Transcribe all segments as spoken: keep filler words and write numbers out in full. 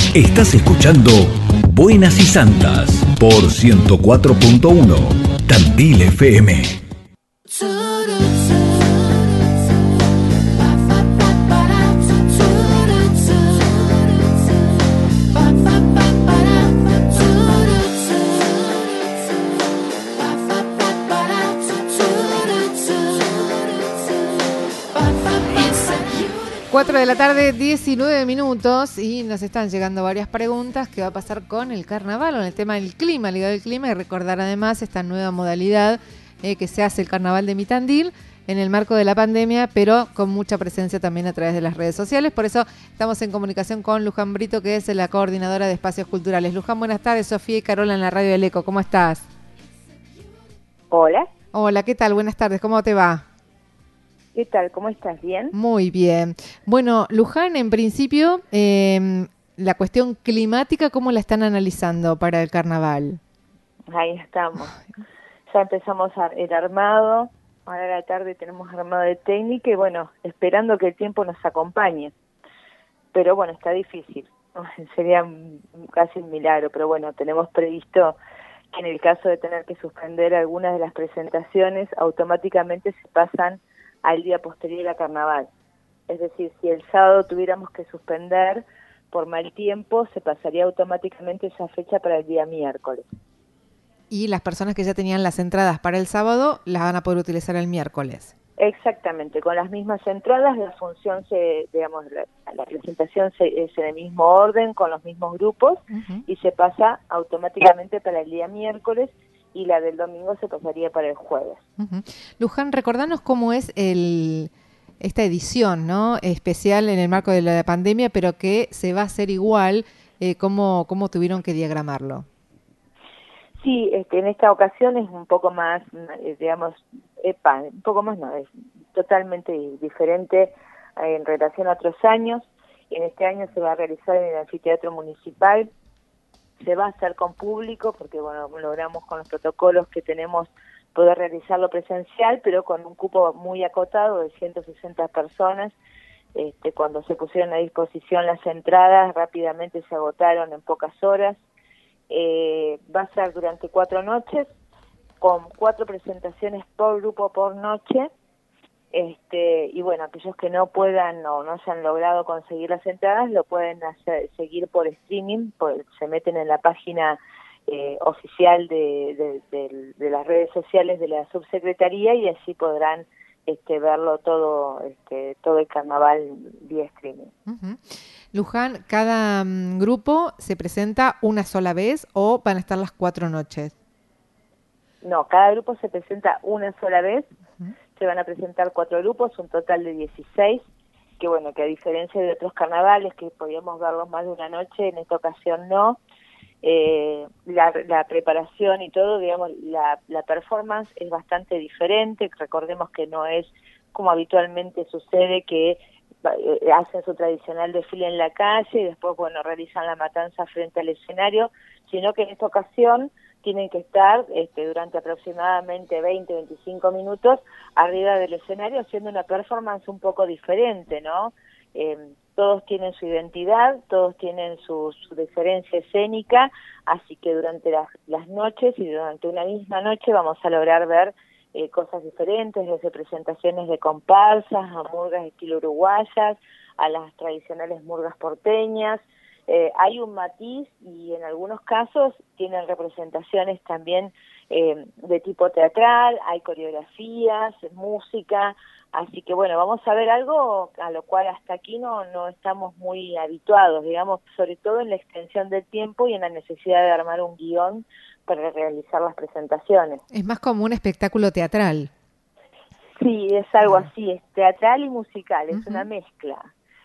Estás escuchando Buenas y Santas por ciento cuatro punto uno Tandil F M. cuatro de la tarde, diecinueve minutos, y nos están llegando varias preguntas. ¿Qué va a pasar con el carnaval, con el tema del clima, ligado al clima? Y recordar además esta nueva modalidad eh, que se hace el carnaval de Mitandil en el marco de la pandemia, pero con mucha presencia también a través de las redes sociales. Por eso estamos en comunicación con Luján Brito, que es la coordinadora de espacios culturales. Luján, buenas tardes. Sofía y Carola en la radio del Eco. ¿Cómo estás? Hola. Hola, ¿qué tal? Buenas tardes. ¿Cómo te va? ¿Qué tal? ¿Cómo estás? ¿Bien? Muy bien. Bueno, Luján, en principio, eh, la cuestión climática, ¿cómo la están analizando para el carnaval? Ahí estamos. Ya empezamos a, el armado. Ahora a la tarde tenemos armado de técnica y bueno, esperando que el tiempo nos acompañe. Pero bueno, está difícil. Sería casi un milagro, pero bueno, tenemos previsto que en el caso de tener que suspender algunas de las presentaciones, automáticamente se pasan al día posterior a carnaval. Es decir, si el sábado tuviéramos que suspender por mal tiempo, se pasaría automáticamente esa fecha para el día miércoles. Y las personas que ya tenían las entradas para el sábado las van a poder utilizar el miércoles. Exactamente, con las mismas entradas, la función, se, digamos, la, la presentación se, es en el mismo orden, con los mismos grupos, uh-huh. y se pasa automáticamente para el día miércoles, y la del domingo se pasaría para el jueves. Uh-huh. Luján, recordanos cómo es el esta edición, ¿no? Especial en el marco de la pandemia, pero que se va a hacer igual, eh, ¿cómo, cómo tuvieron que diagramarlo? Sí, este, en esta ocasión es un poco más, digamos, epa, un poco más no, es totalmente diferente en relación a otros años. En este año se va a realizar en el anfiteatro municipal. Se va a hacer con público porque, bueno, logramos con los protocolos que tenemos poder realizarlo presencial, pero con un cupo muy acotado de ciento sesenta personas. Este, cuando se pusieron a disposición las entradas, rápidamente se agotaron en pocas horas. Eh, va a ser durante cuatro noches, con cuatro presentaciones por grupo por noche. Este, y bueno, aquellos que no puedan o no hayan logrado conseguir las entradas lo pueden hacer, seguir por streaming, por, se meten en la página eh, oficial de, de, de, de las redes sociales de la subsecretaría y así podrán este, verlo todo, este, todo el carnaval vía streaming. Uh-huh. Luján, ¿cada um, grupo se presenta una sola vez o van a estar las cuatro noches? No, cada grupo se presenta una sola vez. Uh-huh. Se van a presentar cuatro grupos, un total de dieciséis, que bueno, que a diferencia de otros carnavales que podíamos verlos más de una noche, en esta ocasión no. Eh, la, la preparación y todo, digamos, la, la performance es bastante diferente. Recordemos que no es como habitualmente sucede que eh, hacen su tradicional desfile en la calle y después, bueno, realizan la matanza frente al escenario, sino que en esta ocasión tienen que estar este, durante aproximadamente veinte, veinticinco minutos arriba del escenario haciendo una performance un poco diferente, ¿no? Eh, todos tienen su identidad, todos tienen su, su diferencia escénica, así que durante las, las noches y durante una misma noche vamos a lograr ver eh, cosas diferentes, desde presentaciones de comparsas, a murgas estilo uruguayas, a las tradicionales murgas porteñas. Eh, hay un matiz y en algunos casos tienen representaciones también eh, de tipo teatral, hay coreografías, música, así que bueno, vamos a ver algo a lo cual hasta aquí no, no estamos muy habituados, digamos, sobre todo en la extensión del tiempo y en la necesidad de armar un guión para realizar las presentaciones. Es más como un espectáculo teatral. Sí, es algo uh-huh. así, es teatral y musical, es uh-huh. una mezcla.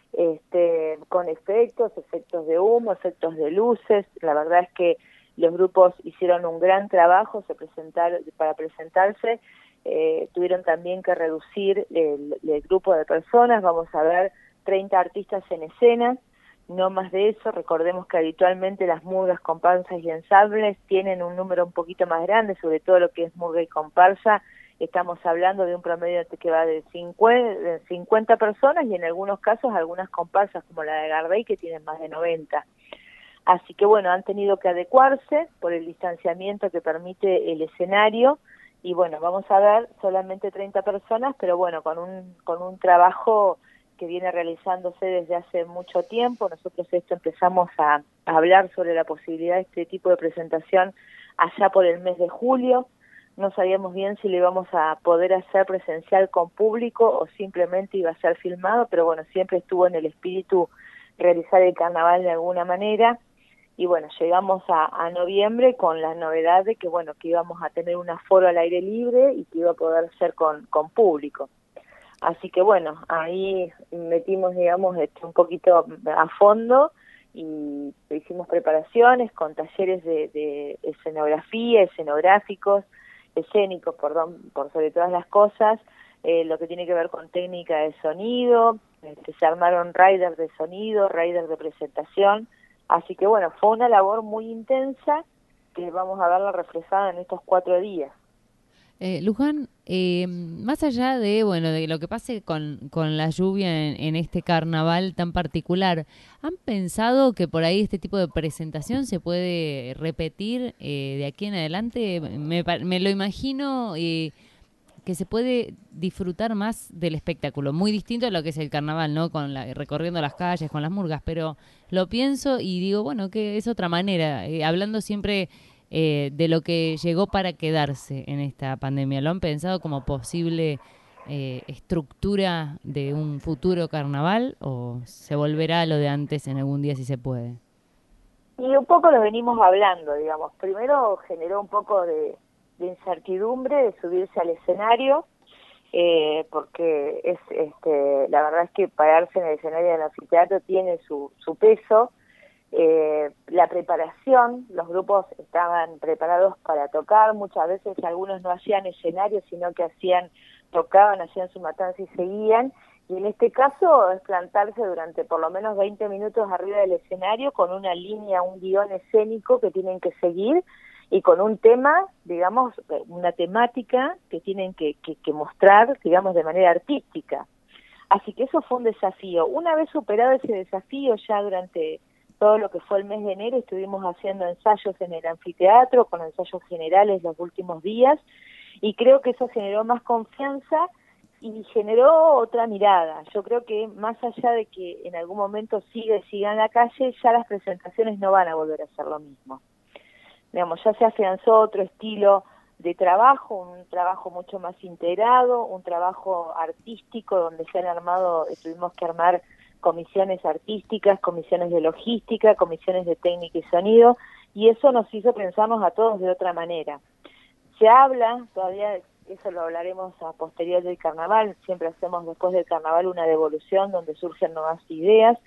Este, con efectos, efectos de humo, efectos de luces. La verdad es que los grupos hicieron un gran trabajo se presentar, para presentarse, eh, tuvieron también que reducir el, el grupo de personas, vamos a ver treinta artistas en escena, no más de eso. Recordemos que habitualmente las murgas, comparsas y ensambles tienen un número un poquito más grande, sobre todo lo que es murga y comparsa. Estamos hablando de un promedio que va de cincuenta personas y en algunos casos algunas comparsas como la de Gardey que tienen más de noventa. Así que bueno, han tenido que adecuarse por el distanciamiento que permite el escenario, y bueno, vamos a ver solamente treinta personas, pero bueno, con un, con un trabajo que viene realizándose desde hace mucho tiempo. Nosotros esto empezamos a, a hablar sobre la posibilidad de este tipo de presentación allá por el mes de julio. No sabíamos bien si lo íbamos a poder hacer presencial con público o simplemente iba a ser filmado, pero bueno, siempre estuvo en el espíritu realizar el carnaval de alguna manera. Y bueno, llegamos a, a noviembre con la novedad de que bueno, que íbamos a tener un aforo al aire libre y que iba a poder ser con, con público. Así que bueno, ahí metimos, digamos, este, un poquito a fondo y hicimos preparaciones con talleres de, de escenografía, escenográficos, escénicos, perdón, por sobre todas las cosas, eh, lo que tiene que ver con técnica de sonido, este, se armaron riders de sonido, riders de presentación. Así que bueno, fue una labor muy intensa que vamos a verla reflejada en estos cuatro días. Eh, Luján, eh, más allá de bueno de lo que pase con, con la lluvia en, en este carnaval tan particular, ¿han pensado que por ahí este tipo de presentación se puede repetir eh, de aquí en adelante? Me, me lo imagino eh, que se puede disfrutar más del espectáculo, muy distinto a lo que es el carnaval, ¿no? Con la, recorriendo las calles, con las murgas, pero lo pienso y digo, bueno, que es otra manera, eh, hablando siempre eh, de lo que llegó para quedarse en esta pandemia. ¿Lo han pensado como posible eh, estructura de un futuro carnaval o se volverá a lo de antes en algún día si se puede? Y un poco lo venimos hablando, digamos. Primero generó un poco de de incertidumbre de subirse al escenario, eh, porque es este la verdad es que pararse en el escenario del anfiteatro tiene su, su peso. Eh, la preparación, los grupos estaban preparados para tocar, muchas veces algunos no hacían escenario, sino que hacían, tocaban, hacían su matanza y seguían, y en este caso es plantarse durante por lo menos veinte minutos arriba del escenario con una línea, un guión escénico que tienen que seguir, y con un tema, digamos, una temática que tienen que, que, que mostrar, digamos, de manera artística. Así que eso fue un desafío. Una vez superado ese desafío, ya durante todo lo que fue el mes de enero, estuvimos haciendo ensayos en el anfiteatro, con ensayos generales los últimos días, y creo que eso generó más confianza y generó otra mirada. Yo creo que más allá de que en algún momento siga y siga en la calle, ya las presentaciones no van a volver a ser lo mismo. Digamos, ya se afianzó otro estilo de trabajo, un trabajo mucho más integrado, un trabajo artístico donde se han armado, tuvimos que armar comisiones artísticas, comisiones de logística, comisiones de técnica y sonido, y eso nos hizo pensarnos a todos de otra manera. Se habla, todavía eso lo hablaremos a posterior del carnaval, siempre hacemos después del carnaval una devolución donde surgen nuevas ideas,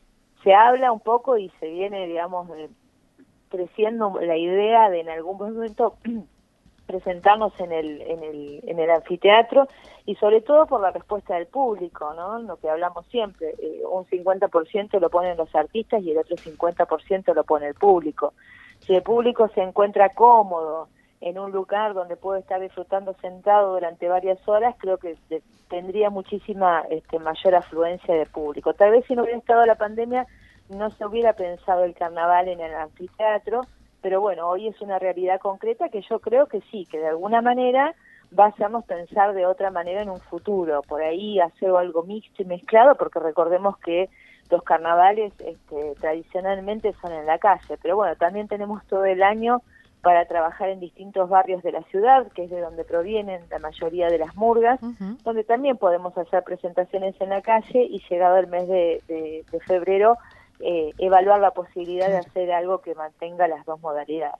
se habla un poco y se viene, digamos, de, creciendo la idea de en algún momento presentarnos en el en el en el anfiteatro, y sobre todo por la respuesta del público, ¿no? Lo que hablamos siempre, eh, un cincuenta por ciento lo ponen los artistas y el otro cincuenta por ciento lo pone el público. Si el público se encuentra cómodo en un lugar donde puede estar disfrutando sentado durante varias horas, creo que de, tendría muchísima este, mayor afluencia de público. Tal vez si no hubiera estado la pandemia no se hubiera pensado el carnaval en el anfiteatro, pero bueno, hoy es una realidad concreta que yo creo que sí, que de alguna manera va a hacernos pensar de otra manera en un futuro, por ahí hacer algo mixto y mezclado, porque recordemos que los carnavales este, tradicionalmente son en la calle, pero bueno, también tenemos todo el año para trabajar en distintos barrios de la ciudad, que es de donde provienen la mayoría de las murgas, uh-huh. donde también podemos hacer presentaciones en la calle, y llegado el mes de, de, de febrero, Eh, evaluar la posibilidad de hacer algo que mantenga las dos modalidades.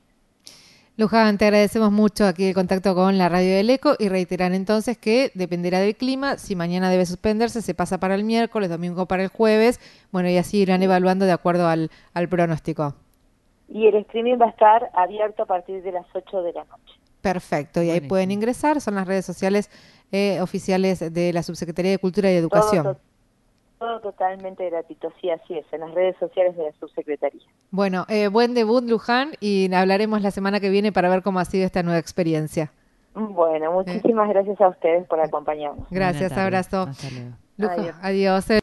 Luján, te agradecemos mucho aquí el contacto con la Radio del Eco, y reiterar entonces que dependerá del clima, si mañana debe suspenderse, se pasa para el miércoles, domingo para el jueves, bueno, y así irán evaluando de acuerdo al, al pronóstico. Y el streaming va a estar abierto a partir de las ocho de la noche. Perfecto, y ahí Buenísimo. Pueden ingresar, son las redes sociales eh, oficiales de la Subsecretaría de Cultura y Educación. Todo, Todo totalmente gratuito, sí, así es, en las redes sociales de la Subsecretaría. Bueno, eh, buen debut, Luján, y hablaremos la semana que viene para ver cómo ha sido esta nueva experiencia. Bueno, muchísimas eh. gracias a ustedes por acompañarnos. Gracias, abrazo. Hasta luego. Lujo, adiós. adiós.